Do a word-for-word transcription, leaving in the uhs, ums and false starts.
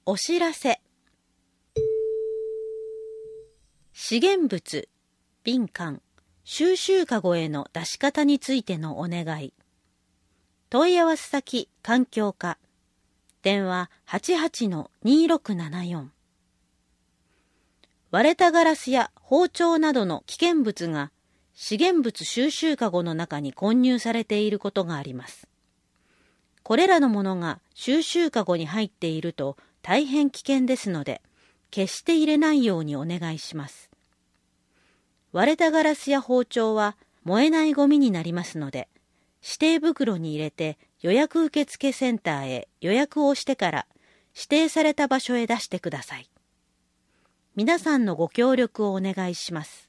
お知らせ。資源物、瓶缶、収集かごへの出し方についてのお願い。問い合わせ先、環境課。電話 はちはちのにろくななよん。割れたガラスや包丁などの危険物が資源物収集かごの中に混入されていることがあります。これらのものが収集かごに入っていると大変危険ですので、決して入れないようにお願いします。割れたガラスや包丁は燃えないゴミになりますので、指定袋に入れて予約受付センターへ予約をしてから指定された場所へ出してください。皆さんのご協力をお願いします。